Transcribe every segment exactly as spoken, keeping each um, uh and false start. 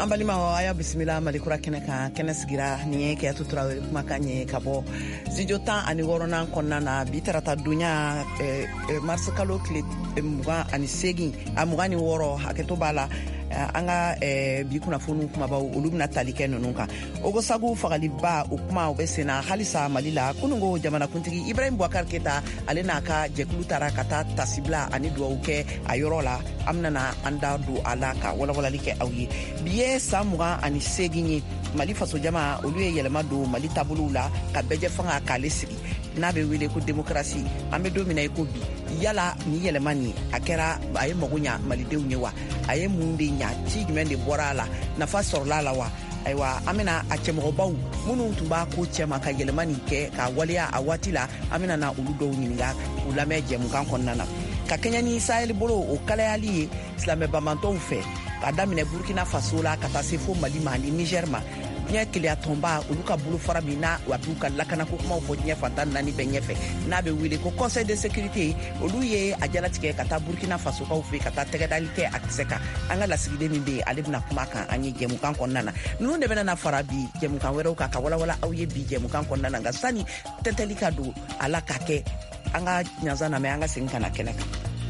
Ambalima wa aya bisimila malikura kene ka kene sigira ni ke atutura kuma kanye kabo zijotan ani worona konna na bitarata dunya eh, eh, marsikalo kle eh, muga ani segi amugani woro haketo bala anga eh, bi kuna fonu kuma ba ulumna talike nonunka ogo sagu fagali ba ukuma obesena halisa malila kunungo jamana kuntigi Ibrahim Boubacar Keita alena ka jekulu tara kata tasibla ani duauke ayorola amnana anda du alaka wala wala like awi biye samuga ani seginyi mali faso jama oluye yelema do mali tabulula ka beje fanga kalesigi nabe wele ko demokrasi ambe domina ko bi yala ni yelema ni akera aye mogunya mali de unyewa aye munde nya ti gmende borala na fa sorla la wa aywa amina achemo bawu munu tumba ko chema ka yelema ni ke ka walia awatila amina na uludo uninga ulame jemu kan konnana ka kenya ni Sahel bolo o kala ali islam bamanto fe adamine Burkina Faso la kata se fo Mali mali Niger ma nya kilia tomba uluka bulu farabina waduka lakana ko kuma fo nya fatan nani benyefe na be wile ko conseil de sécurité oluye ajala tike kata Burkina Faso ka ufe kata tegadalite akseka anga la sigide minde alibna kuma kan anyi jemu kan konnana nunu de bena na farabi jemu kan wero ka wala wala awye bi jemu kan konnana nga sani tentelika do ala kake anga nyazana me anga sinkana keneka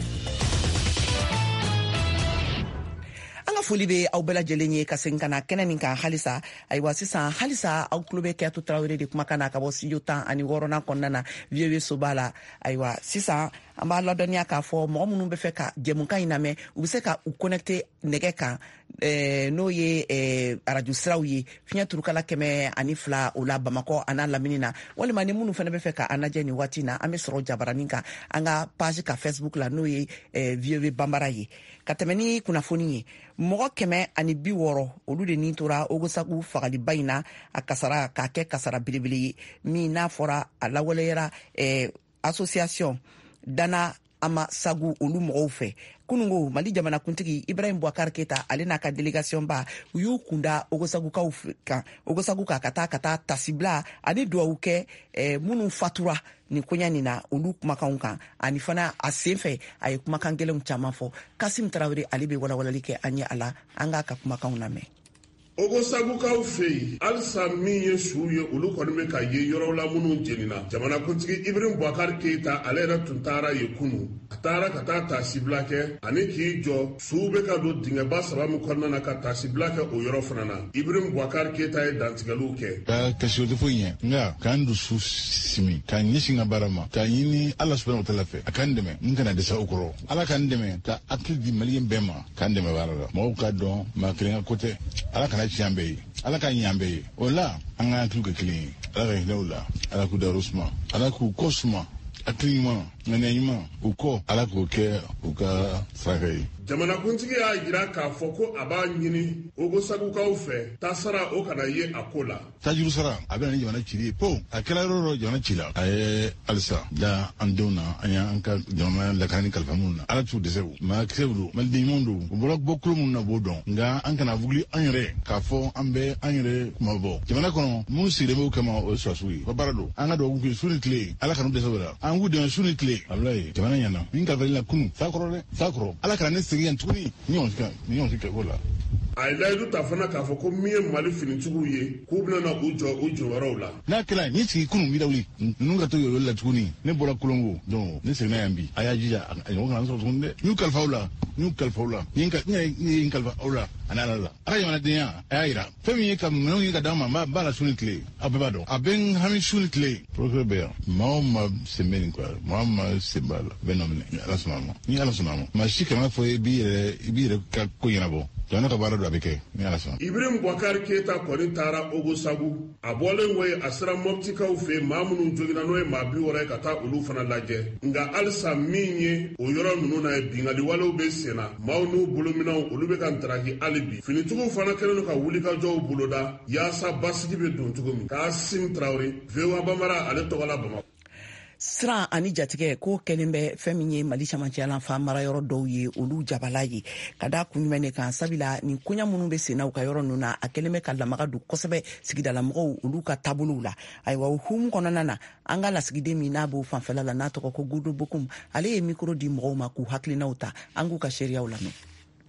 foli be aw bela jelenye ka senkana kenen ka halisa aywa sisan halisa aw klube ke to trawere de kuma kana ka bo sijutan ani worona konnana viewe sobala aywa sisan amba la donia ka fo mo munu be fe ka jemunka iname u se ka u connecter nege kan eh no ye eh radio srawye finya turukala keme ani fla o la Bamako ana laminina wala mani munu fe ne be fe ka anaje ni watina ame soro jabaraninka anga page ka Facebook la no ye eh viewe bambaraye katemeni kuna foni mogo keme ani bi woro olu de ni tora ogosagu fagali bayina akasara ka ke kasara bilibili mi na fora alawelera eh association dana ama sagu olu mogo fe kunungo mali jamana kuntigi Ibrahim Boubacar Keita alena ka delegation ba yu kunda ogosagu ka ufika ogosagu ka kata kata tasibla ani duauke eh, munu fatura ni kunyani na olu kumakaunka ani fana asefe ay kumakangele mchamafo Kasim Traoré alibe wala wala like anya ala anga ka kumakauna me ogo sabu kaw fey alsa min ye suye olu kɔni bɛ ka ye yɔrɔ la minnu jenina jamana kuntigi Ibrahim Boubacar Keita ale yɛrɛ tun taara ye kunu a taara ka taa tasibila kɛ ani k'i jɔ suw bɛ ka don dingɛba saba min kɔnɔna na ka tasibila kɛ o yɔrɔ fana na Ibrahim Boubacar Keita ye dantigɛliw kɛ ka kasi o tɛ foyi ɲɛ nka k'an dusu simi k'an ɲɛsin ka baara ma k'a ɲini Ala subahanahu wa taala fɛ a k'an dɛmɛ n kana dɛsɛ o kɔrɔ Ala k'an dɛmɛ ka hakili di maliyɛn bɛɛ ma k'an dɛmɛ baara la mɔgɔw k'a dɔn maa kelen ka ko tɛ Ala kana tiɲɛ bɛɛ ye Ala ka ɲɛ bɛɛ ye o la an ka hakiliw kɛ kelen ye Ala ka hinɛ u la Ala k'u dayɔrɔ suma Ala k'u kɔ suma hakili ɲuman ŋaniya ɲuman u kɔ Ala k'o kɛ u ka saraka ye jamanakuntigi y'a jira k'a fɔ ko a b'a ɲini ogosagukaw fɛ tasara o kana ye a ko la tajuru sara a bɛ na ni jamana cili ye po a kɛra yɔrɔ yɔrɔ jamana ci la a ye halisa da an denw na an y'an ka jamana lakana ni kalifa minnu na Ala t'u dɛsɛ o maa kisɛw don maliden ɲumanw don u bɔra bɔ kulo minnu na b'o dɔn nka an kana wuli an yɛrɛ k'a fɔ an bɛ an yɛrɛ kuma bɔ jamana kɔnɔ minnu sigilen b'o kama o ye sɔrɔsiw ye o baara don an ka dugawu kɛ su ni tile Ala kana dɛsɛ o la an k'u dɛmɛ su ni tile walayi jamana ɲɛna min kalifalen la kunun t'a kɔrɔ dɛ t'a kɔrɔ Ala kana ne segin yan tuguni ni ɲɔgɔn si ni ɲɔgɔn si kɛ ko la a ye layidu ta fana k'a fɔ ko min ye Mali finitigiw ye k'u bɛna u jɔ u jɔyɔrɔw la n'a kɛra ni sigi kunun bi dawuli ninnu ka to yɔrɔ la tuguni ne bɔra kolongo donc ne seginna yan bi a y'a jija a ɲɔgɔn kana sɔrɔ tuguni dɛ n'u kalifaw la n'u kalifaw la ni ye n kalifa aw la ani Ala la a ka jamanadenya a y'a jira fɛn min ye ka minɛnw ɲini ka d'an ma n b'a la su ni tile aw bɛɛ b'a dɔn a bɛ n hami su ni tile procureur bɛ yan maa o maa sen bɛ nin quoi maa o maa sen b'a la bɛ nɔ minɛ ni Ala sɔnna a ma ni Ala sɔnna a ma maa si kana fɔ i b'i yɛrɛ i b'i yɛrɛ ka ko ɲɛnabɔ jamana ka baara don a bɛ kɛ ni Ala sɔnna Ibrahim Boubacar Keita kɔni taara ogosagu a bɔlen wo ye a sera mɔptikaw fɛ maa minnu jogina n'o ye maa bi wɔɔrɔ ye ka taa olu fana lajɛ nka halisa min ye o yɔrɔ ninnu na ye binkaliwalew bɛ sen na maaw n'u bolominɛw olu bɛ ka ntaraki hali bi finitigiw fana kɛlen don ka wulikajɔw boloda yaasa basigi bɛ don cogo min Kasim Traoré V O A Bambara ale tɔgɔ la Bamako Siran ani jatigɛ ko kɛlen bɛ fɛn min ye Mali camancɛ yanfan mara yɔrɔ dɔw ye olu jabala ye ka da kun jumɛn de kan sabila nin koɲa minnu bɛ senna u ka yɔrɔ ninnu na a kɛlen bɛ ka lamaga don kosɛbɛ sigidalamɔgɔw olu ka taabolow la ayiwa o hukumu kɔnɔna na an ka lasigiden min n'a b'o fanfɛla la n'a tɔgɔ ko Godo Bokum ale ye mikro di mɔgɔw ma k'u hakilinaw ta an k'u ka seereyaw lamɛn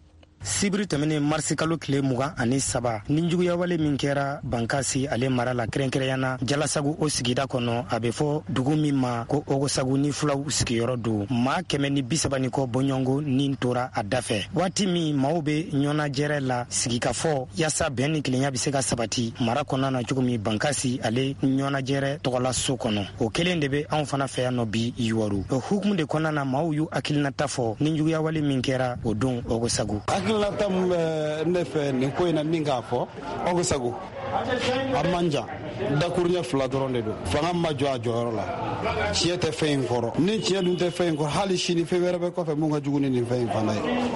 sibiri tɛmɛnen marisi kalo tile mugan ani saba ni juguya wale min kɛra bankasi ale mara la kɛrɛnkɛrɛnyana jalasagu o sigida kɔnɔ a bɛ fɔ dugu min ma ko ogosagu ni fulaw sigiyɔrɔ don maa kɛmɛ ni bisaba ni kɔ bɔɲɔngo ni tora a dafɛ waati min maaw bɛ ɲɔnajɛrɛ la sigikafɔ yaasa bɛn ni kelenya bɛ se ka sabati mara kɔnɔna na cogo min bankasi ale ɲɔnajɛrɛ tɔgɔla so kɔnɔ o kelen de bɛ anw fana fɛ yan nɔ bi yuwaru o hukumu de kɔnɔna na maaw y'u hakilinata fɔ ni juguya wale min kɛra o don ogosagu hakilinata min bɛ ne fɛ nin ko in na min k'a fɔ ogosagu a man jan dakuruɲɛ fila dɔrɔn de don fanga ma jɔ a jɔyɔrɔ la tiɲɛ tɛ fɛn in kɔrɔ ni tiɲɛ dun tɛ fɛn in kɔrɔ hali sini fɛn wɛrɛ bɛ kɔfɛ mun ka jugu ni nin fɛn in fana ye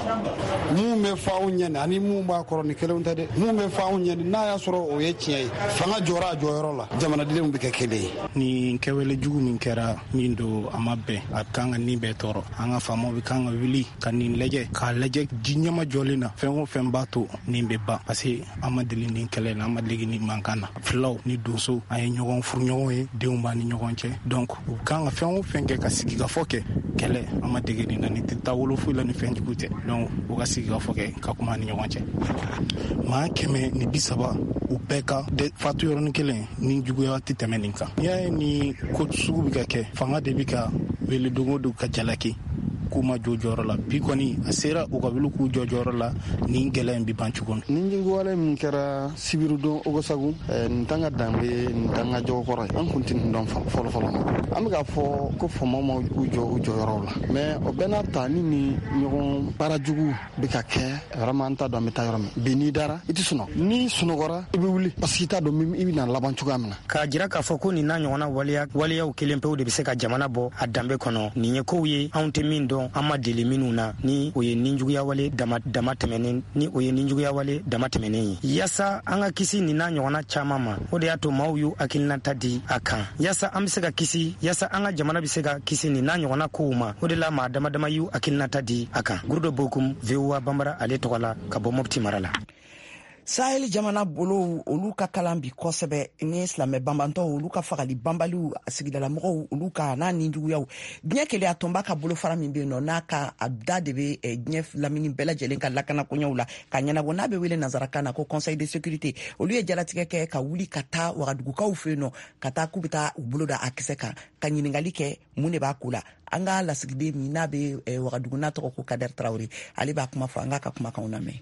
mun bɛ fɔ anw ɲɛni ani mun b'a kɔrɔ ni kelenw tɛ dɛ mun bɛ fɔ anw ɲɛni n'a y'a sɔrɔ o ye tiɲɛ ye fanga jɔra a jɔyɔrɔ la jamanadenw bɛ kɛ kelen ye nin kɛwale jugu min kɛra min don a ma bɛn a kan ka nin bɛɛ tɔɔrɔ an ka faamaw bɛ kan ka wuli ka nin lajɛ k'a lajɛ ji ɲɛma jɔlen na fɛn o fɛn b'a to nin bɛ ban parce que an ma deli nin kɛlɛ la an ma deli nin mankan na filaw ni donso an ye ɲɔgɔn furuɲɔgɔn ye denw b'a ni ɲɔgɔn cɛ donc u kan ka fɛn o fɛn kɛ ka sigikafɔ kɛ kɛlɛ an ma dege nin na nin tɛ taa wolo foyi la ni fɛn jugu tɛ donc u ka sigikafɔ kɛ ka kuma ni ɲɔgɔn cɛ maa kɛmɛ ni bi saba u bɛɛ ka fatu yɔrɔnin kelen ni juguya tɛ tɛmɛ nin kan n'i y'a ye ni ko sugu bɛ ka kɛ fanga de bɛ ka wele don o don ka jalaki k'u ma jɔ jɔyɔrɔ la bi kɔni a sera u ka wuli k'u jɔ jɔyɔrɔ la ni gɛlɛya in bi ban cogo min. ni juguwale min kɛra sibiru don ogosagu nin t'an ka danbe nin t'an ka jɔkɔrɔ ye an kun tɛ nin dɔn fɔlɔ fɔlɔ an bɛ k'a fɔ ko faamaw ma u jɔ u jɔyɔrɔw la mais o bɛɛ n'a ta ni ni ɲɔgɔn baara jugu bɛ ka kɛ vraiment an t'a dɔn an bɛ taa yɔrɔ min bi n'i dara i tɛ sunɔgɔ n'i sunɔgɔra i bɛ wuli parce que i t'a dɔn i bɛ na laban cogoya min na. k'a jira k'a fɔ ko nin n'a ɲɔgɔnna waleya waleyaw kelen pewu de bɛ se ka jamana bɔ a danbe kɔnɔ nin ye kow ye anw tɛ min dɔn an ma deli minnu na ni o ye ninjuguya wale dama dama tɛmɛnen ni o ye ninjuguya wale dama tɛmɛnen ye yaasa an ka kisi nin n'a ɲɔgɔnna caman ma o de y'a to maaw y'u hakilinata di a kan yaasa an bɛ se ka kisi yaasa an ka jamana bɛ se ka kisi nin n'a ɲɔgɔnna kow ma o de la maa dama dama y'u hakilinata di a kan gurudo bokum V O A banbara ale tɔgɔ la ka bɔ Mopti mara la. Sahel jamana bolo olu ka kalan bi kosɛbɛ ni silamɛ banbantɔ olu ka fagali banbaliw sigidala mɔgɔw olu ka n'a ni juguyaw diɲɛ kelen a tɔnba ka bolo fara min bɛ yen nɔ n'a ka a da de bɛ diɲɛ lamini bɛɛ lajɛlen ka lakana koɲɛw la ka ɲɛnabɔ n'a bɛ wele nanzarakan na ko conseil de sécurité olu ye jalatigɛ kɛ ka wuli ka taa wagadugukaw fɛ yen nɔ ka taa k'u bɛ taa u bolo da a kisɛ kan ka ɲininkali kɛ mun de b'a ko la an ka lasigiden min n'a bɛ wagadugu n'a tɔgɔ ko Kader Traoré ale b'a kuma fɔ an k'a ka kumakanw lamɛn.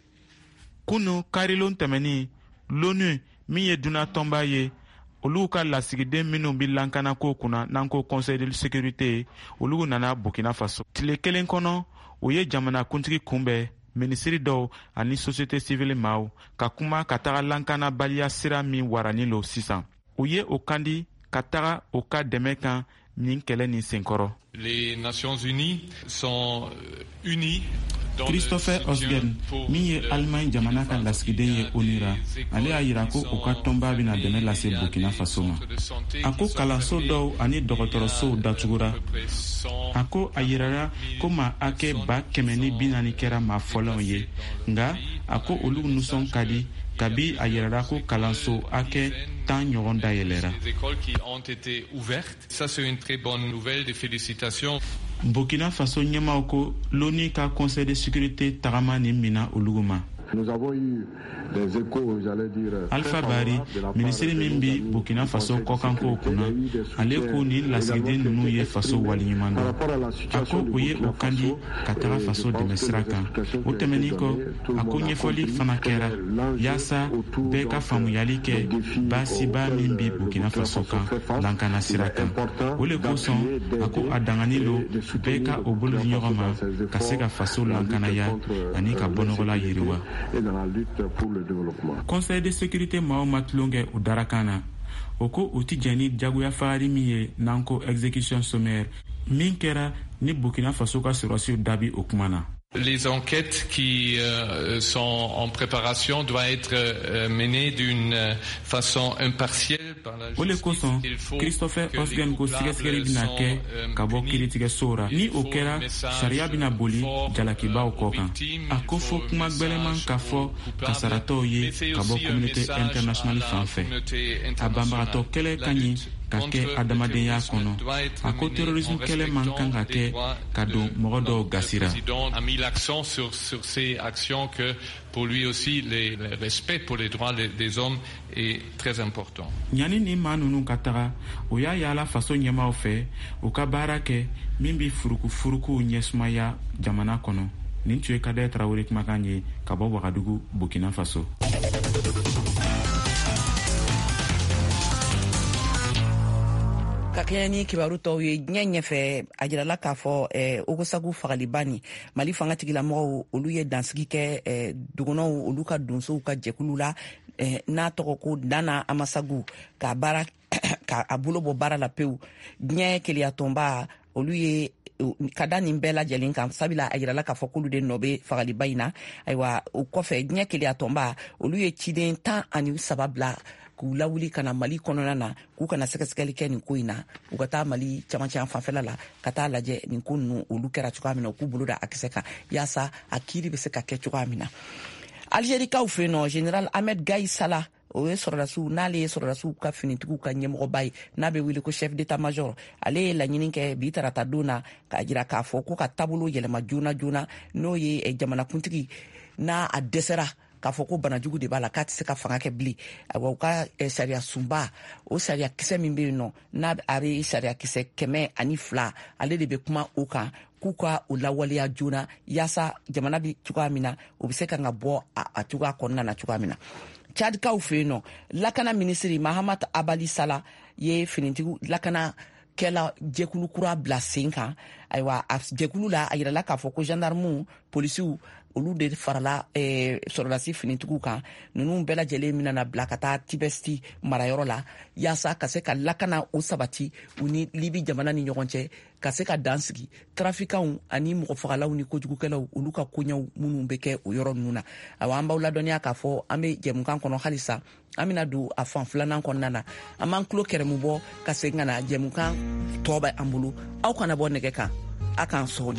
kunu karilon tɛmɛni l'ONU min ye duna tɔnba ye olu ka lasigiden minnu bi lankana ko kunna n'an ko conseil de sécurité olu nana Burkina Faso tile kelen kɔnɔ o ye jamana kuntigi kunbɛn minisiri dɔw ani société civile maaw ka kuma ka taga lankana baliya sira min warani lo sisan u ye o kandi ka taga o ka dɛmɛ kan nin kɛlɛ nin senkɔrɔ. Les Nations Unies sont unies. Christopher Osgen min ye Allemagne jamana ka lasigiden ye ONU ra ale y'a yira ko u ka tɔnba bɛna dɛmɛ lase Burkina Faso ma a ko kalanso dɔw ani dɔgɔtɔrɔsow datugura a ko a yirara ko maa hakɛ ba kɛmɛ ni bi naani kɛra maa fɔlɔw ye nka a ko olu nisɔn ka di kabi a yirara ko kalanso hakɛ tan ɲɔgɔn dayɛlɛra. Ça c'est une très bonne nouvelle, des félicitations. Burkina Faso ɲɛmaw ko l'ONU ka conseil de sécurité tagama nin mina olugu ma. Nous avons eu des échos, j'allais dire. Alpha Bari, ministre min bi Burkina Faso kɔkanko kunna, ale ko ni lasigiden ninnu ye faso waliɲuman dɔn. A ko u ye o kandi ka taga faso dɛmɛ sira kan. O tɛmɛnin kɔ, a ko ɲɛfɔli fana kɛra yaasa bɛɛ ka faamuyali kɛ baasiba min bi Burkina Faso kan lankana sira kan. O le kosɔn, a ko a dangani lo bɛɛ ka o bolo di ɲɔgɔn ma ka se ka faso lankanaya ani ka bɔnɔgɔla yiriwa. Et dans la lutte pour le développement. Conseil de sécurité maaw ma tulon kɛ o darakan na o ko o ti jɛn ni jagoya fagari min ye n'an ko exécution sommaire min kɛra ni Burkina Faso ka sɔrɔsiw dabi o kuma na. Les enquêtes qui euh, sont en préparation doivent être euh, menées d'une façon impartielle par la justice. Ole kosɔn Christopher Osgen ko sɛgɛsɛgɛli bɛna kɛ ka bɔ kiiritigɛso ra ni o kɛra sariya bɛna boli jalakibaw kɔ kan a ko fɔ kuma gbɛlɛman ka fɔ kasaratɔw ye ka bɔ communauté internationale fan fɛ a banbagatɔ kɛlɛ ka ɲi ka kɛ adamadenya kɔnɔ. A ko terrorisme kɛlɛ man kan ka kɛ ka don mɔgɔ dɔw gasira. A mis l'accent sur, sur ces actions que pour lui aussi le, le respect pour les droits des, des hommes est très important. Ɲani ni maa ninnu ka taga o y'a yaala faso ɲɛmaaw fɛ u ka baara kɛ min bi furuku furukuw ɲɛsumaya jamana kɔnɔ. Nin tun ye Kadɛ Tarawele kumakan ye ka bɔ Wagadugu, Burkina Faso. Ka kɛɲɛ ni kibaru tɔw ye diɲɛ ɲɛfɛ a jirala k'a fɔ eh, Ogosagu fagaliba ni Mali fangatigilamɔgɔw olu ye dansigi kɛ eh, dɔgɔnɔw olu ka donsow ka jɛkulu la eh, n'a tɔgɔ ko Dana Amasagu k'a baara k'a bolo bɔ baara la pewu. Diɲɛ keleyatɔnba olu ye ka da nin bɛɛ lajɛlen kan sabula a jirala k'a fɔ k'olu de nɔ bɛ fagaliba in na. Ayiwa o kɔfɛ diɲɛ keleyatɔnba olu ye ciden tan ani saba bila k'u lawuli ka na Mali kɔnɔna na k'u kana sɛgɛsɛgɛli kɛ nin ko in na u ka taa Mali camancɛ fanfɛla la ka taa lajɛ nin ko ninnu olu kɛra cogoya min na u k'u bolo da a kisɛ kan yaasa a kiiri bɛ se ka kɛ cogoya min na. Algérikaw fɛ yen nɔ Général Ahmed Gaye Sala o ye sɔrɔdasiw n'ale ye sɔrɔdasiw ka finitigiw ka ɲɛmɔgɔba ye n'a bɛ wele ko chef d'état major. Ale ye laɲini kɛ bi tarata don na k'a jira k'a fɔ ko ka taabolo yɛlɛma joona joona n'o ye jamanakuntigi n'a a dɛsɛra k'a fɔ ko banajugu de b'a la k'a tɛ se ka fanga kɛ bilen. Ayiwa u ka sariya sunba o sariya kisɛ min bɛ yen nɔ n'a a bɛ sariya kisɛ kɛmɛ ani fila ale de bɛ kuma o kan k'u ka o lawaleya joona yaasa jamana bɛ cogoya min na o bɛ se ka bɔ a cogoya kɔnɔna na cogoya min na. Tchadkaw fɛ yen nɔ lakana minisiri Mahamat Abali Sala ye finitigiw lakana kɛla jɛkulu kura bila sen kan. Ayiwa a jɛkulu la a yirala k'a fɔ ko gendarmew polisiw olu de farala eh, sɔrɔdasi finitigiw kan ninnu bɛɛ lajɛlen mina bila ka taa Tibesti marayɔrɔ la yaasa ka se ka lakana o sabati u ni Libi jamana ni ɲɔgɔn cɛ ka se ka dan sigi trafikanw ani mɔgɔfagalaw ni kojugukɛlaw olu ka koɲɛw minnu bɛ kɛ o yɔrɔ ninnu na. Awa an b'aw ladɔniya k'a fɔ an bɛ jɛmukan kɔnɔ halisa an bɛna don a fan filanan kɔnɔna na an b'an tulo kɛrɛmu bɔ ka segin ka na jɛmukan tɔ bɛ an bolo aw kana bɔ nɛgɛ kan a k'an sɔɔni.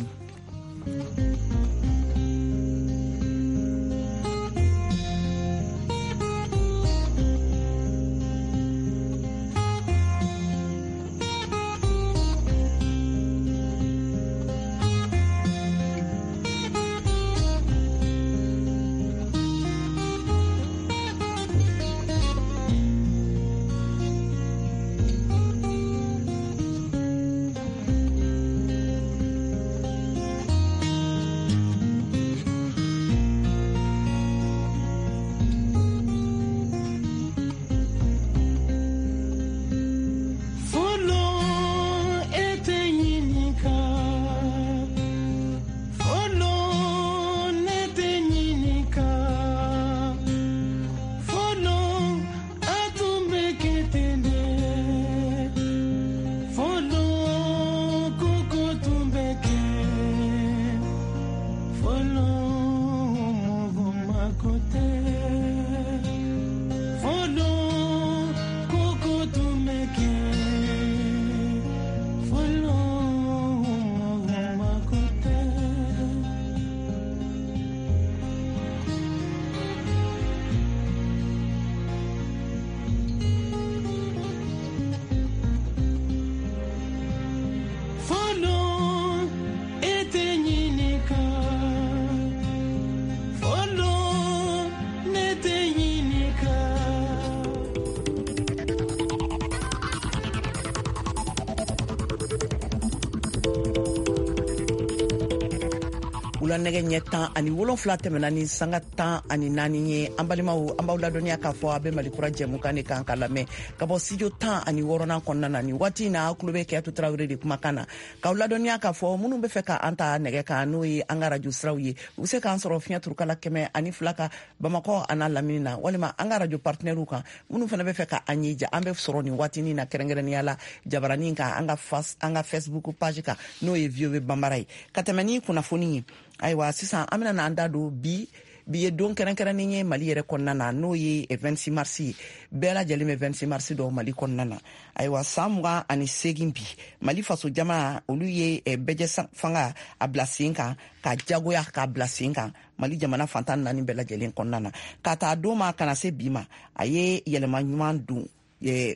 wula nɛgɛ ɲɛ tan ani wolonfila tɛmɛna ni sanga tan ani naani ye. An balimaw an b'aw ladɔniya k'a fɔ a bɛ Malikura jɛmukan de kan ka lamɛn ka bɔ studio tan ani wɔɔrɔnan kɔnɔna na. Nin waati in na aw tulo bɛ Kɛyatu Tarawele de kumakan na k'aw ladɔniya k'a fɔ minnu bɛ fɛ ka an ta nɛgɛ kan n'o ye an ka radio siraw ye u bɛ se k'an sɔrɔ fiɲɛ turukala kɛmɛ ani fila ka Bamakɔ a n'a lamini na, walima an ka radio partenaires kan minnu fana bɛ fɛ ka an ye ja an bɛ sɔrɔ nin waati in na kɛrɛnkɛrɛnnenya la jabaranin kan an ka an ka Facebook page kan n'o ye V O A Bambara ye. Ka tɛmɛ ni kunnafoni ye, ayiwa sisan an bɛna n'an da don bi bi ye don kɛrɛnkɛrɛnnen ye Mali yɛrɛ kɔnɔna na n'o ye vingt-six mars ye. Bɛɛ lajɛlen bɛ vingt-six mars dɔw Mali kɔnɔna na. Ayiwa san mugan ani segin bi Mali faso jama olu ye bɛjɛ fanga a bila sen kan ka jagoya k'a bila sen kan Mali jamana fantan naani bɛɛ lajɛlen kɔnɔna na. Ka taa don ma kana se bi ma a ye yɛlɛma ɲuman don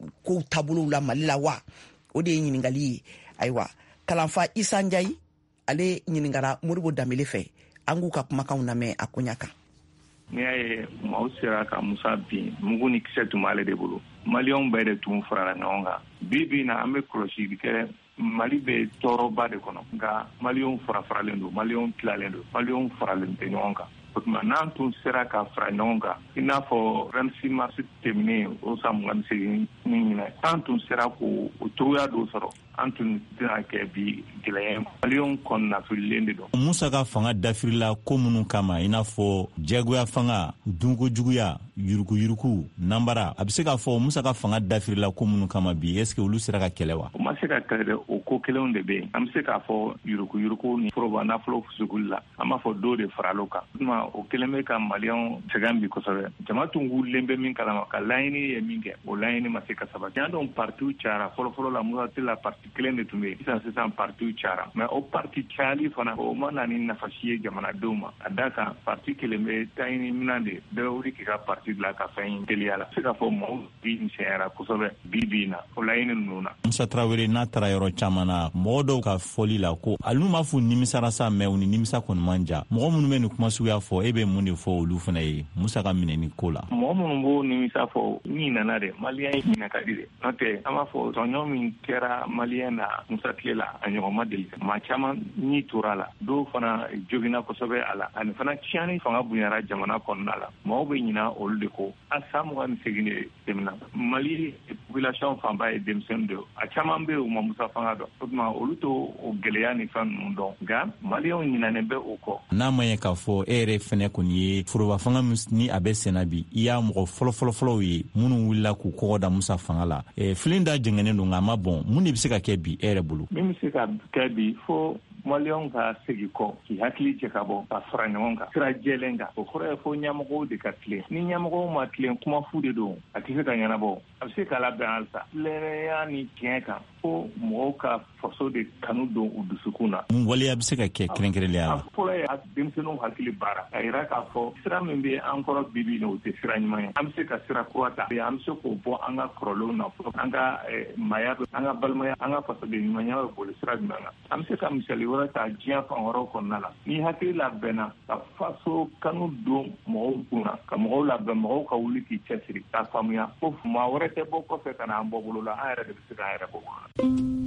ko taabolow la Mali la wa o de ye ɲiningali ye ayiwa kalanfa Isa Njayi ale ɲiningara Modibo Dambele fɛ an k'u ka kumakanw lamɛn a koɲa kan. N'i y'a ye maaw sera ka Musa bin mugu ni kisɛ tun b'ale de bolo maliyɛnw bɛɛ de tun farala ɲɔgɔn kan bi bi in na an bɛ kɔlɔsili kɛ Mali bɛ tɔɔrɔba de kɔnɔ nka maliyɛnw fara faralen don maliyɛnw tilalen don maliyɛnw faralen tɛ ɲɔgɔn kan o tuma n'an tun sera ka fara ɲɔgɔn kan i n'a fɔ vingt-six mars tɛmɛnen o san mugan ni seegin ni ɲinɛ an tun sera k'o cogoya dɔ sɔrɔ an tun tɛna kɛ bi gɛlɛya maliyɛnw kɔnnafililen de don. Musa ka fanga dafirila ko minnu kama i n'a fɔ jɛgoya fanga dunkojuguya yuruku-yuruku nanbara a bɛ se k'a fɔ Musa ka fanga dafirila ko minnu kama bi est-ce que olu sera ka kɛlɛ wa? O ma se ka kɛlɛ o ko kelenw de bɛ yen an bɛ se k'a fɔ yuruku-yuruku ni foroba nafolo fusukuli la an b'a fɔ dɔw de faral'o kan o kelen bɛ ka maliyɛnw sɛgɛn bi kosɛbɛ jama tun wulilen bɛ min kalama ka laɲini ye min kɛ o laɲini ma se ka sabati an dɔn partiw cayara fɔlɔfɔlɔ la Musa tɛ la parti kelen de tun bɛ yen sisan sisan partiw cayara mɛ o parti cayali fana o ma na ni nafasi ye jamanadenw ma a da kan parti kelen bɛ taɲini minan de bɛɛ wuli k'i ka parti bila ka fɛn teliya la se ka fɔ maaw bi misɛnyara kosɛbɛ bi bi in na o laɲini ninnu na. Musa Tarawele n'a taara yɔrɔ caman na mɔgɔ dɔw ka fɔli la ko olu m'a fɔ nimisara sa mɛ u ni nimisa kɔni man ja mɔgɔ minnu bɛ nin kuma suguya fɔ e bɛ mun de fɔ olu fana ye Musa ka minɛni ko la. Mɔgɔ minnu b'o nimisa fɔ min nana dɛ maliyɛn ɲinɛ ka di dɛ n'o tɛ an b'a fɔ tɔɲɔ min kɛra maliyɛn na Musa tile la a ɲɔgɔn ma deli maa caman ɲi tora la dɔw fana jogina kosɛbɛ a la ani fana tiɲɛni fanga bonyara jamana kɔnɔna la mɔgɔw bɛ ɲina olu de ko a san mugan ni segin de tɛmɛna Mali population fanba ye denmisɛnnin de a caman bɛ yen u ma Musa fanga dɔn o tuma olu to o gɛlɛya ni fɛn ninnu dɔn nka maliyɛnw ɲinɛnen bɛ o kɔ. N'a ma ye k'a fɔ e yɛrɛ fɛnɛ kɔni ye foroba fanga ni a bɛ senna bi i y'a mɔgɔ fɔlɔfɔlɔfɔlɔw ye minnu wulila k'u kɔgɔ da Musa fanga la filen da jɛngɛnen don nka a ma bɔn mun de bɛ se ka kɛ bi e yɛrɛ bolo? Min bɛ se ka kɛ bi fo maliyɛnw ka segin kɔ k'i hakili jɛ ka bɔ ka fara ɲɔgɔn kan sira jɛlen kan o kɔrɔ ye fo ɲɛmɔgɔw de ka tilen ni ɲɛmɔgɔw ma tilen kuma fu de don a tɛ se ka ɲɛnabɔ a bɛ se k'a labɛn halisa tilennenya ni tiɲɛ kan fo mɔgɔw ka faso de kanu don u dusukun na. Mun waleya bɛ se ka kɛ kɛrɛnkɛrɛnnenya la? Fɔlɔ ye denmisɛnninw hakili baara a yira k'a fɔ sira min bɛ an kɔrɔ bi bi in na o tɛ sira ɲuman ye an bɛ se ka sira kura ta an bɛ se k'o bɔ an ka kɔrɔlenw na fɔlɔ an ka maaya an ka balimaya an ka fasoden ɲumanya bɛ boli sira jumɛn kan an bɛ se ka misali wɛrɛ ta diɲɛ fan wɛrɛw kɔnɔna la ni hakili labɛnna ka faso kanu don mɔgɔw kun na ka mɔgɔw labɛn mɔgɔw ka wuli k'i cɛsiri k'a faamuya ko maa wɛrɛ tɛ bɔ kɔfɛ ka na an bɔ bolo la an yɛrɛ de bɛ se k'an yɛrɛ bɔ bolo la.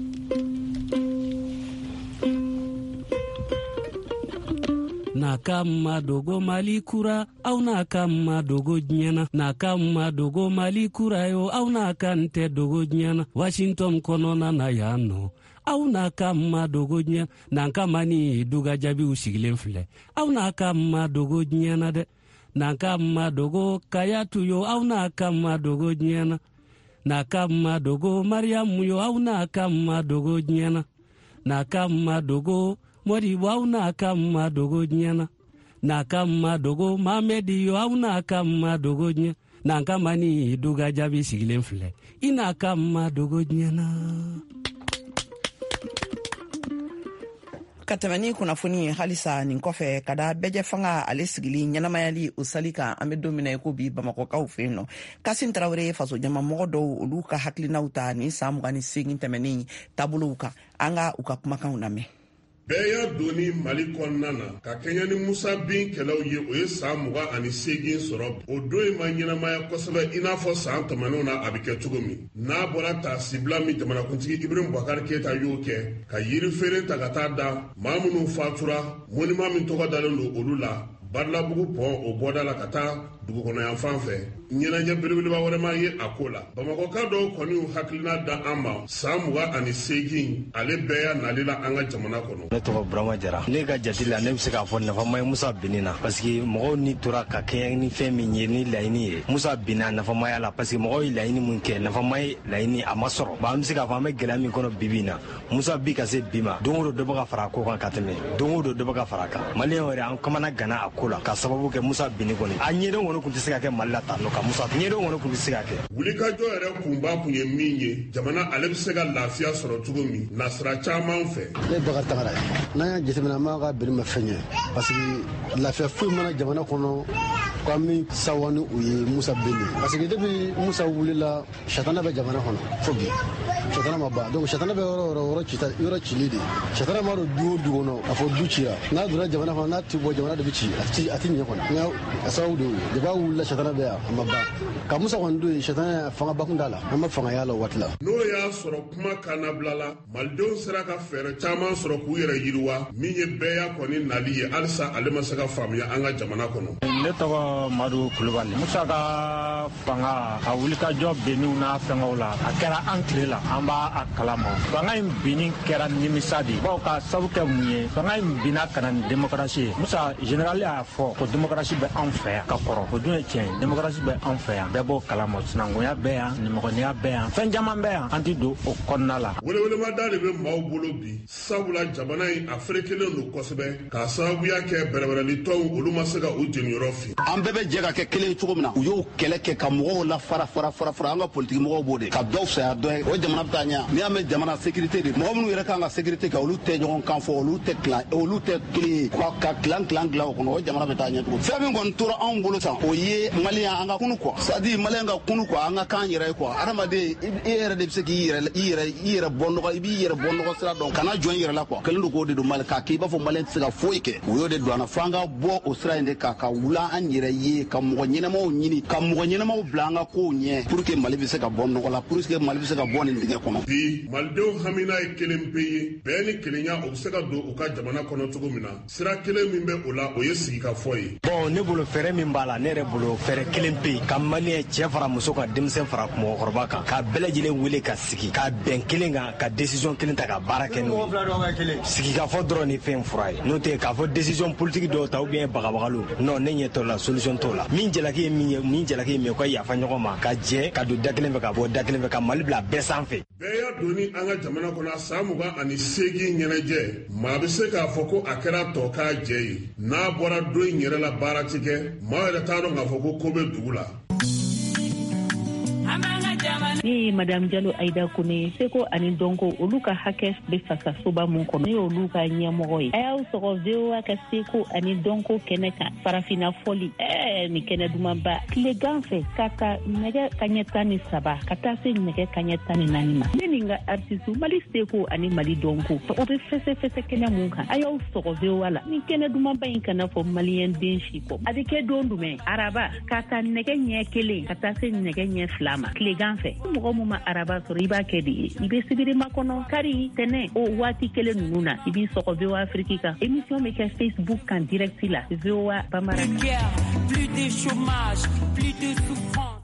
Na kama dogo Mali kura au na kama dogo nyana na kama dogo Mali kura yo au na kante dogo nyana Washington konona na yano au na kama dogo nyana na kama ni duga jabi usigilen filɛ au na kama dogo nyana de na kama dogo kayatu yo au na kama dogo nyana na kama dogo Mariamu yo au na kama dogo nyana na kama dogo Modibo au na kama dogo nyana na kama dogo Mamedi yo au na kama dogo nyana na kama ni duga jabi sigilen filɛ ina kama dogo nyana. Ka tɛmɛ ni kunnafoni halisa nin kɔfɛ ka da bɛjɛ fanga ale sigili ɲɛnamayali o sali kan an bɛ don min na ko bi bamakɔkaw fɛ yen nɔ Kasim Tarawele faso jamamɔgɔ dɔw olu ka hakilinaw ta ni san mugan ni segin tɛmɛnen taabolow kan an ka u ka kumakanw lamɛn. Bɛɛ y'a donni Mali kɔnɔna na ka kɛɲɛ ni Musa bin kɛlɛw ye o ye san mugan ani segin sɔrɔ o don in ma ɲɛnamaya kosɛbɛ i n'a fɔ san tɛmɛnenw na a bɛ kɛ cogo min n'a bɔra ta sibila min jamanakuntigi Ibrahim Boubacar Keita y'o kɛ ka yiri feere ta ka taa da maa minnu fatura monument min tɔgɔ dalen don olu la Badlabugu pɔn o bɔda la ka taa dugukɔnɔyan fan fɛ ɲɛnajɛ belebeleba wɛrɛ ma ye a ko la bamakɔka dɔw kɔni y'u hakilina da an ma san mugan ani segin ale bɛɛ y'a nali la an ka jamana kɔnɔ. Ne tɔgɔ Burama Jara ne ka jate la ne bɛ se k'a fɔ nafama ye Musa binni na parce que mɔgɔw ni tora ka kɛɲɛ ni fɛn min ye ni laɲini ye Musa binna nafamaya la parce que mɔgɔw ye laɲini mun kɛ nafama ye laɲini a ma sɔrɔ ba an bɛ se k'a fɔ an bɛ gɛlɛya min kɔnɔ bi bi in na Musa bi ka se bi ma don o don dɔ bɛ ka fara a ko kan ka tɛmɛ don o don dɔ bɛ ka fara a kan maliyɛnw yɛrɛ an kamana gana a ko la ka sababu kɛ Musa binni kɔni a ɲɛdɔn kɔni tun tɛ se ka kɛ Mali la tan nɔ ka Musa ɲɛdɔn kɔni tun tɛ se ka kɛ. Wulikajɔ yɛrɛ kunba kun ye min ye jamana ale bɛ se ka lafiya sɔrɔ cogo min nasira caman fɛ. Ne Bakari Tagara n'an y'a jateminɛ an b'a ka biri ma fɛn ye parce que lafiya foyi mana jamana kɔnɔ ko an bɛ sawa ni u ye Musa Bele parce que depuis Musa wulila Shatana bɛ jamana kɔnɔ fo bi Shatana ma ban donc Shatana bɛ yɔrɔ yɔrɔ yɔrɔ cita yɔrɔ cili de Shatana ma don du o du kɔnɔ a fɔ du cira n'a donna jamana kɔnɔ n'a ti bɔ jamana de bɛ ci a ti a ti ɲɛ kɔnɔ nka a sababu de y'o ye depuis a wulila Shatana bɛ yan a ma ban ka Musa kɔni don yen Shatana fanga bakun t'a la an ma fanga y'a la o waati la. N'o y'a sɔrɔ kuma kannabila la malidenw sera ka fɛɛrɛ caman sɔrɔ k'u yɛrɛ yiriwa min ye bɛɛ kɔni nali ye halisa ale ma se ka faamuya an ka jamana kɔnɔ. Ne tɔgɔ Madu Kulubali. Musa ka fanga a wulikajɔ benniw n'a fɛngɛw la a kɛra an tile la an b'a a kalama. Fanga in binni kɛra nimisa de bawo ka sabu kɛ mun ye fanga in binna ka na ni démocratie ye. Musa général y'a fɔ ko démocratie bɛ anw fɛ yan ka kɔrɔ o dun ye tiɲɛ ye démocratie bɛ anw fɛ yan bɛɛ b'o kalama sinankunya bɛ yan nimɔgɔniya bɛ yan fɛn caman bɛ yan an ti don o kɔnɔna la. Welewelemada de bɛ maaw bolo bi sabula jamana in a ferekelen don kosɛbɛ k'a sababuya kɛ bɛrɛbɛrɛli tɔnw olu ma se ka u jeniyɔrɔ fin. An bɛɛ bɛ jɛ ka kɛ kelen cogo min na u y'o kɛlɛ kɛ ka mɔgɔw la fara fara fara fara an ka politiki mɔgɔw b'o de ka dɔw saya dɔ ye o jamana bɛ taa ɲɛ n'i y'a mɛn jamana sécurité de mɔgɔ minnu yɛrɛ kan ka sécurité kɛ olu tɛ ɲɔgɔn kan fɔ olu tɛ kilan olu tɛ kelen ye ka kilan kilan kilan o kɔnɔ o jamana bɛ taa ɲɛ cogo fɛn min kɔni tora anw bolo san o ye maliyɛn an ka kunu quoi c'est à dire maliyɛn ka kunu quoi an ka kan yɛrɛ ye quoi adamaden e yɛrɛ de bɛ se k'i yɛrɛ i yɛrɛ i yɛrɛ bɔ nɔgɔ i b'i yɛrɛ bɔ nɔgɔ sira dɔn kana jɔn i yɛrɛ la quoi kelen don k'o de don mali k'a kɛ i b'a fɔ maliyɛn tɛ se ka foyi kɛ o y'o de don an na fo an ka bɔ o sira in de kan ka wula an yɛrɛ ye ka mɔgɔ ɲɛnamaw ɲini ka mɔgɔ ɲɛnamaw bila an ka kow ɲɛ pour que mali bɛ se ka bɔ nɔgɔ la pour que mali bɛ se ka bɔ nin dingɛ kɔnɔ. bi malidenw hamina ye kelen pe ye bɛɛ ni kelenya o bɛ se ka don u ka jamana kɔnɔ cogo min na sira kelen min bɛ o la o ye sigikafɔ ye. Bon ne bolo fɛɛrɛ min b'a la ne yɛrɛ bolo fɛɛrɛ kelen pe yen ka maliyɛn cɛ fara muso ka denmisɛn fara mɔgɔkɔrɔba kan ka bɛɛ lajɛlen wele ka sigi ka bɛn kelen kan ka décision kelen ta ka baara kɛ n'o ye sigikafɔ dɔrɔn ni fɛn fura ye n'o tɛ k'a fɔ décision politique dɔw ta ou bien bagabagalo non ne ɲɛ t'o la solution t'o la min jalaki ye min ye min jalaki ye min ye ka yafa ɲɔgɔn ma ka jɛ ka don da kelen fɛ ka bɔ da kelen fɛ ka mali bila bɛɛ sanfɛ. bɛɛ y'a doni an ka jamana kɔnɔ san mugan ani seegin ɲɛnajɛ maa bɛ se k'a fɔ ko a kɛra tɔ k'a jɛ ye n'a bɔra don in yɛrɛ la baara ti kɛ maa yɛrɛ t'a dɔn k'a fɔ ko ko bɛ dugu la. Ni Madame Jalo Aida Kone seko ani donko olu ka hakɛ bɛ fasa soba mun kɔnɔ ni olu ka ɲɛmɔgɔ ye a y'aw sɔgɔ V O A ka seko ani donko kɛnɛ kan farafina fɔli ɛɛ ni kɛnɛ dumanba tilegan fɛ ka ta nɛgɛ kaɲɛ tan ni saba ka taa se nɛgɛ kaɲɛ tan ni naani ma ne ni n ka artiste Mali seko ani Mali donko o bɛ fɛsɛfɛsɛ kɛnɛ mun kan a y'aw sɔgɔ V O A la ni kɛnɛ dumanba in kana fɔ maliyɛn den si kɔ a bɛ kɛ don jumɛn araba ka ta nɛgɛ ɲɛ kelen ka taa se nɛgɛ ɲɛ fila ma tilegan fɛ mɔgɔ min ma araba sɔrɔ i b'a kɛ de ye i bɛ sibiri makɔnɔ kari tɛnɛ o waati kelen ninnu na i b'i sɔgɔ V O A Afrique kan émission bɛ kɛ Facebook kan direct la V O A Bamara. Plus de chômage, plus de souffrance.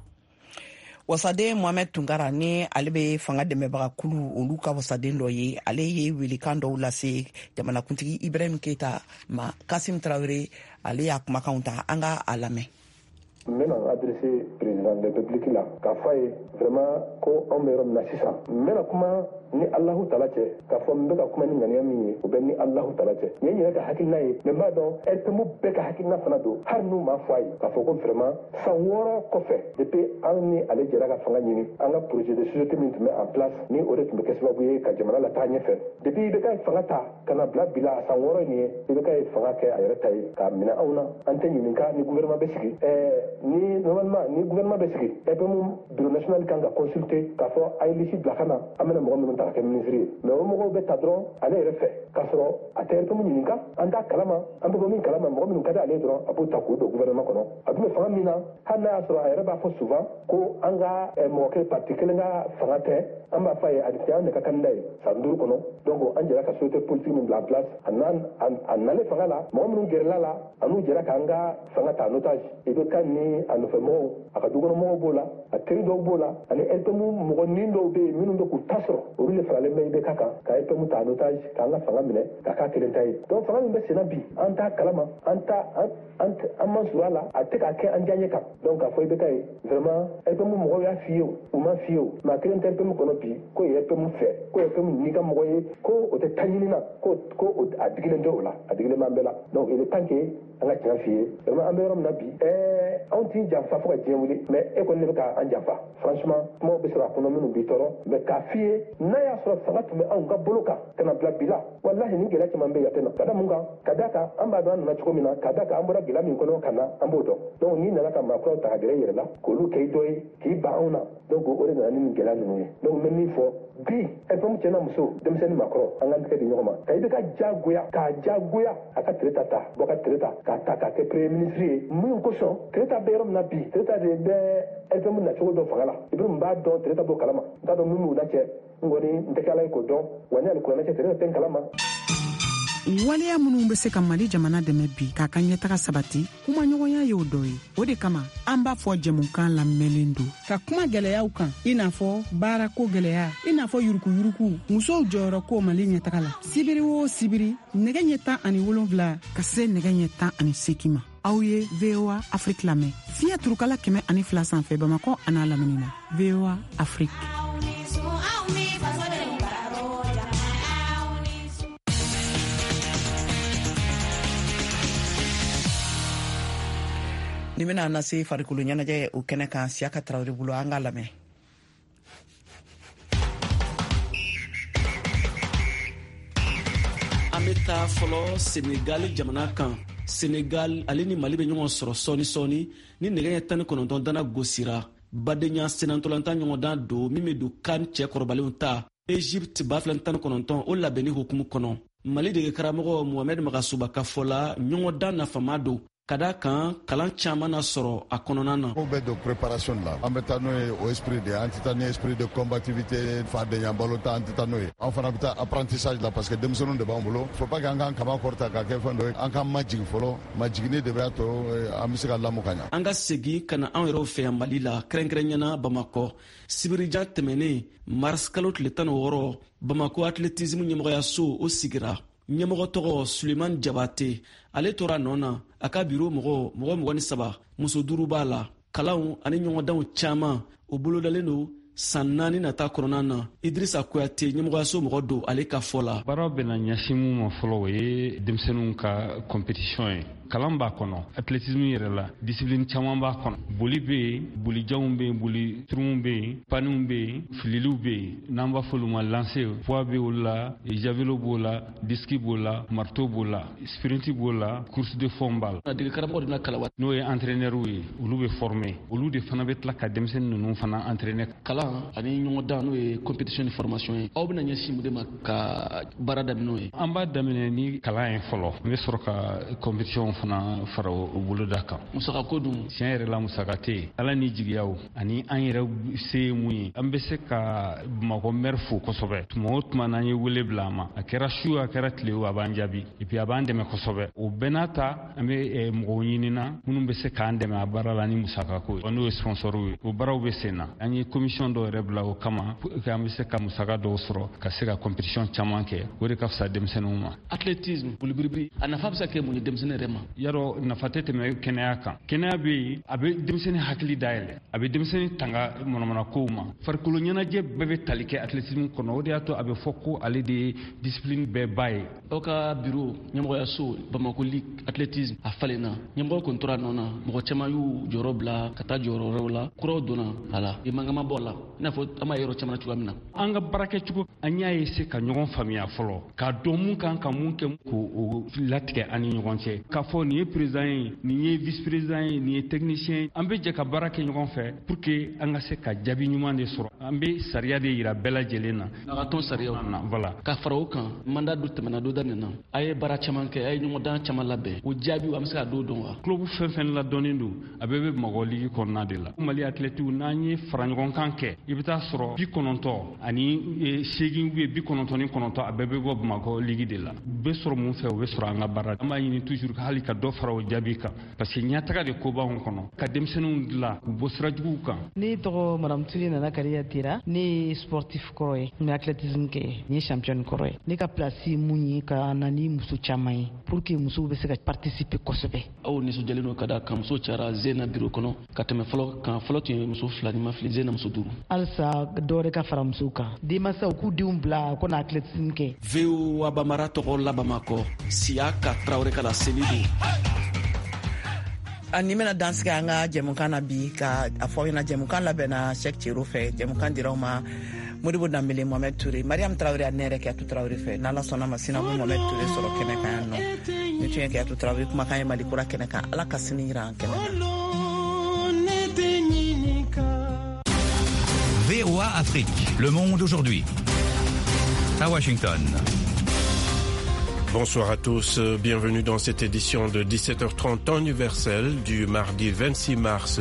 wasaden Mohamed Tunkara ni ale bɛ fanga dɛmɛbaga kulu olu ka wasaden dɔ ye ale ye welekan dɔw lase jamanakuntigi Ibrahim Keita ma Kasim Traoré ale y'a kumakanw ta an ka a lamɛn. N bɛna adressé président de la République la k'a fɔ a ye vraiment ko anw bɛ yɔrɔ min na sisan n bɛna kuma ni Alahu Taala cɛ k'a fɔ n bɛ ka kuma ni ŋaniya min ye o bɛ ni Alahu Taala cɛ nin ye n yɛrɛ ka hakilina ye mais n b'a dɔn R P M bɛɛ ka hakilina fana don hali n'u m'a fɔ a ye k'a fɔ ko vraiment san wɔɔrɔ kɔfɛ depuis an ni ale jɛra ka fanga ɲini an ka projet de société min tun bɛ en place ni o de tun bɛ kɛ sababu ye ka jamana lataa ɲɛfɛ depuis I B K ye fanga ta ka na bila bi la a san wɔɔrɔ nin ye I B K ye fanga kɛ a yɛrɛ ta ye k'a minɛ anw na an tɛ ɲininka ni gouvernement bɛ sigi ni normalement ni gouvernement bɛ sigi R P M bureau national kan ka consulter k'a fɔ a ye liste bila ka na an bɛna mɔgɔ minnu ta ka kɛ ministre ye mais o mɔgɔw bɛ ta dɔrɔn ale yɛrɛ fɛ k'a sɔrɔ a tɛ R P M ɲininka an t'a kalama an bɛ bɔ min kalama mɔgɔ minnu ka di ale dɔrɔn a b'o ta k'o don gouvernement kɔnɔ a tun bɛ fanga min na hali n'a y'a sɔrɔ a yɛrɛ b'a fɔ souvent ko an ka mɔgɔ kelen parti kelen ka fanga tɛ an b'a fɔ a ye a tɛ an de ka candidat ye san duuru kɔnɔ donc an jɛra ka société politique min bila en place a a nalen fanga la mɔgɔ minnu gɛrɛla la an n'u jɛra k'an ka fanga ta en otage I B K ni a nɔfɛ mɔgɔw a ka dukɔnɔmɔgɔw b'o la a teri dɔw b'o la ani R P M mɔgɔ nin dɔw bɛ yen minnu bɛ k'u ta sɔrɔ olu de faralen bɛ I B K kan ka R P M ta en otage k'an ka fanga minɛ ka k'a kelen ta ye donc fanga min bɛ senna bi an t'a kalama an t'a an an an man surun a la a tɛ k'a kɛ an diyaɲɛ kan donc k'a fɔ I B K ye vraiment R P M mɔgɔw y'a f'i ye o u ma f'i ye o mais a kelen tɛ R P M kɔnɔ bi ko ye R P M fɛ ko R P M n'i ka mɔgɔ ye ko o tɛ taa ɲini na ko ko a digilen tɛ o la a digilen b'an bɛɛ la donc il est temps que an ka tiɲɛ f'i ye vraiment an bɛ yɔrɔ min na bi ɛɛ anw tin janfa fo ka diɲɛ wuli mais e kɔni ne bɛ ka an janfa franchement kumaw bɛ sɔrɔ a kɔnɔ minnu b'i tɔɔrɔ mais k'a f'i ye n'a y'a sɔrɔ fanga tun bɛ anw ka bolo kan ka na bila bi la walahi ni gɛlɛya caman bɛ yate na ka da mun kan ka da kan an b'a dɔn an nana cogo min na ka da kan an bɔra gɛlɛya min kɔnɔ ka na an b'o dɔn donc n'i nana ka maakɔrɔw ta ka gɛrɛ i yɛrɛ la k'olu kɛ i dɔ ye k'i ban anw na donc o de nana ni nin gɛlɛya ninnu ye donc n bɛ min fɔ bi fm cɛna muso denmisɛnnin maakɔrɔ an k'an tɛgɛ di ɲɔgɔn ma ka i bɛ ka jagoya k'a jagoya a ka Tereta ta bɔ ka Tereta k'a ta k'a kɛ premier ministre ye mun kosɔn Tereta bɛ yɔrɔ min na bi Tereta de bɛ fm nacogo dɔ fanga la i bɛ mun b'a dɔn Tereta b'o kalama n t'a dɔn min b'u la cɛ n kɔni n tɛ kɛ ala ye k'o dɔn wa ni alikuranɛ cɛ Tereta tɛ n kalama. waleya minnu bɛ se ka Mali jamana dɛmɛ bi k'a ka ɲɛtaga sabati kuma ɲɔgɔnya ye o dɔ ye o de kama an b'a fɔ jɛmukan lamɛnlen don ka kuma gɛlɛyaw kan i n'a fɔ baarako gɛlɛya i n'a fɔ yurukuyuruku musow jɔyɔrɔ ko Mali ɲɛtaga la sibiri o sibiri nɛgɛ ɲɛ tan ani wolonwula ka se nɛgɛ ɲɛ tan ani seegin ma aw ye V O A Afrique lamɛn fiɲɛ turukala kɛmɛ ani fila sanfɛ Bamakɔ a n'a lamini na V O A Afrique. ni bena na se farikolo ɲɛnajɛ o kɛnɛ kan Siaka Traoré bolo an k'a lamɛn. An bɛ taa fɔlɔ Senegal jamana kan. Senegal ale ni Mali bɛ ɲɔgɔn sɔrɔ sɔɔni sɔɔni ni nɛgɛ ɲɛ tan ni kɔnɔntɔn dana gosira badenya senatɔlanta ɲɔgɔn dan don min bɛ don kan cɛ kɔrɔbalenw ta Egypte ba fila tan ni kɔnɔntɔn o labɛnni hukumu kɔnɔ. Mali dege karamɔgɔ Mohamed Magasuba ka fɔ la ɲɔgɔn dan nafama don ka da kan kalan caman na sɔrɔ a kɔnɔna na. Ko bɛ don préparation la an bɛ taa n'o ye o esprit de an tɛ taa ni esprit de combativité fadenya balo ta an tɛ taa n'o ye an fana bɛ taa apprentissage la parce que denmisɛnninw de b'an bolo faut pas que an k'an kama kɔrɔta ka kɛ fɛn dɔ ye an k'an majigin fɔlɔ majigini de b'a to an bɛ se ka lamɔ ka ɲa. An ka segin ka na anw yɛrɛw fɛ yan Mali la kɛrɛnkɛrɛnyana Bamakɔ sibirijan tɛmɛnen mars kalo tile tan ni wɔɔrɔ Bamakɔ athlétisme ɲɛmɔgɔyaso o sigira ɲɛmɔgɔ tɔgɔ Suleiman Jabate ale tora nɔ na a ka biro mɔgɔ mɔgɔ mɔgɔ ni saba muso duuru b'a la kalanw ani ɲɔgɔndanw caman o bolodalen don san naani nata kɔnɔna na Idrissa Kuyate ɲɛmɔgɔyaso mɔgɔ don ale ka fɔ la. Baaraw bɛna ɲɛsin mun ma fɔlɔ o ye denmisɛnninw ka compétition ye kalan b'a kɔnɔ athlétisme yɛrɛ la discipline caman b'a kɔnɔ boli bɛ yen bolijanw bɛ yen boli turumu bɛ yen paniw bɛ yen fililiw bɛ yen n'an b'a fɔ olu ma lancer poids bɛ olu la javelot b'o la disque b'o la marteau b'o la sprint b'o la course de fond b'a la. dege karamɔgɔ de na kalawa n'o ye entraîneur ye olu bɛ former olu de fana bɛ tila ka denmisɛnnin ninnu fana entraîner. Kalan ani ɲɔgɔn dan n'o ye compétition ni formation ye aw bɛna ɲɛsin mun de ma ka baara daminɛ n'o ye. An b'a daminɛ ni kalan ye fɔlɔ n bɛ sɔrɔ ka compétition fana fara o boloda kan. Musaka ko dun tiɲɛ yɛrɛ la musaka tɛ yen ala ni jigiyaw ani an yɛrɛ se ye mun ye an bɛ se ka Bamakɔ maire fo kosɛbɛ tuma o tuma n'an ye wele bila a ma a kɛra su a kɛra tile o a b'an jaabi et puis a b'an dɛmɛ kosɛbɛ o bɛɛ n'a ta an bɛ mɔgɔw ɲinina minnu bɛ se k'an dɛmɛ a baara la ni musaka ko ye n'o ye sponsor ye o baaraw bɛ sen na an ye commission dɔw yɛrɛ bila o kama pour que an bɛ se ka musaka dɔw sɔrɔ ka se ka compétition caman kɛ o de ka fisa denmisɛnninw ma. Athlétisme bolibiribiri a nafa bɛ se ka kɛ mun ye denmisɛnnin yɛrɛ ma. Yarɔ nafa tɛ tɛmɛ kɛnɛya kan kɛnɛya bɛ yen a bɛ denmisɛnnin hakili dayɛlɛ a bɛ denmisɛnnin tanga mɔnɔmɔnɔ kow ma farikolo ɲɛnajɛ bɛɛ bɛ tali kɛ athlétisme kɔnɔ o de y'a to a bɛ fɔ ko ale de ye discipline bɛɛ ba ye. Aw ka bureau ɲɛmɔgɔyaso Bamakɔ Ligue athlétisme a falenna ɲɛmɔgɔ kun tora nɔ na mɔgɔ caman y'u jɔyɔrɔ bila ka taa jɔyɔrɔ wɛrɛw la kuraw donna a la i mangama bɔ la i n'a fɔ an b'a yɔrɔ caman cogoya min na. An ka baarakɛcogo an y'a ye se ka ɲɔgɔn faamuya fɔlɔ k'a dɔn mun kan ka mun kɛ k'o latigɛ an ni ɲɔgɔn cɛ k'a fɔ nin ye président ye nin ye vice président ye nin ye technicien an bɛ jɛ ka baara kɛ ɲɔgɔn fɛ pour que an ka se ka jaabi ɲuman de sɔrɔ an bɛ sariya de yira bɛɛ lajɛlen na. A ka tɔn sariyaw na voilà ka fara o kan mandat dɔ tɛmɛna dɔ daminɛna a ye baara caman kɛ a ye ɲɔgɔn dan caman labɛn o jaabiw an bɛ se ka dɔw dɔn wa. Club fɛn fɛn ladɔnnen don a bɛɛ bɛ Bamakɔ Ligue kɔnɔna de la Mali athlètes n'an ye fara ɲɔgɔn kan kɛ i bɛ taa sɔrɔ bi kɔnɔntɔn ani seegin ou bien bi kɔnɔntɔn ni kɔnɔntɔn a bɛɛ bɛ bɔ Bamakɔ Ligue de la u bɛ sɔrɔ mun fɛ u bɛ sɔrɔ an ka baara an b'a ɲini toujours hali ka dɔ fara o jaabi kan parce que ɲɛtaga de ko b'anw kɔnɔ ka denmisɛnninw dilan k'u bɔ sira juguw kan. Ne tɔgɔ Madame Tuli Nana Kariya Tera ne ye sportif kɔrɔ ye n bɛ athlétisme kɛ n ye championne kɔrɔ ye ne ka place mun ye ka na ni muso caman ye pour que musow bɛ se ka participer kosɛbɛ. Aw nisɔndiyalen don ka da kan muso cayara Zena bureau kɔnɔ ka tɛmɛ fɔlɔ kan fɔlɔ tun ye muso fila ni ma fili Zena muso duuru. Halisa dɔwɛrɛ ka fara musow kan denmansaw k'u denw bila ko na athlétisme kɛ. V O A Bamara tɔgɔ la Bamakɔ Siaka Traoré ka la seli don. ani mena dansi ka nga jemukan na bi ka afo na jemukan la bena Cheikh Chiro fe jemukan diroma Modibo Dambele Mohamed Touré Mariam Traoré anere ke atu Traoré fe nala sona masina mo Mohamed Touré soro kene ka no ni tien ke atu Traoré kuma kan mali kura kene ka ala kasini ran kene V O A Afrique, Le Monde aujourd'hui. À Washington. Bonsoir à tous, bienvenue dans cette édition de dix-sept heures trente temps universel du mardi vingt-six mars